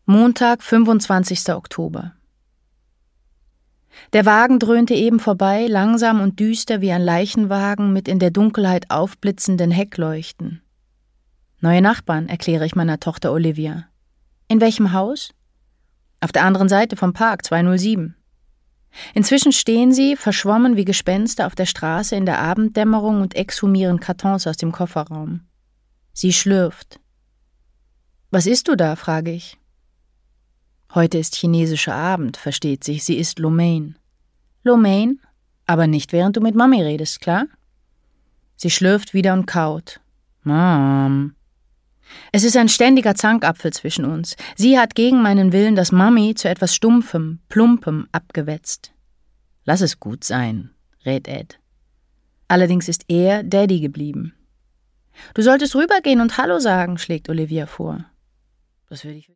Montag, 25. Oktober. Der Wagen dröhnte eben vorbei, langsam und düster wie ein Leichenwagen mit in der Dunkelheit aufblitzenden Heckleuchten. »Neue Nachbarn«, erkläre ich meiner Tochter Olivia. »In welchem Haus?« »Auf der anderen Seite vom Park, 207. Inzwischen stehen sie, verschwommen wie Gespenster, auf der Straße in der Abenddämmerung und exhumieren Kartons aus dem Kofferraum. Sie schlürft. »Was isst du da?« frage ich. »Heute ist chinesischer Abend«, versteht sich, sie isst Lo Mein. »Lo Mein? Aber nicht, während du mit Mami redest, klar?« Sie schlürft wieder und kaut. »Mom.« Es ist ein ständiger Zankapfel zwischen uns. Sie hat gegen meinen Willen das Mami zu etwas Stumpfem, Plumpem abgewetzt. »Lass es gut sein«, rät Ed. Allerdings ist er Daddy geblieben. »Du solltest rübergehen und Hallo sagen«, schlägt Olivia vor. Das würde ich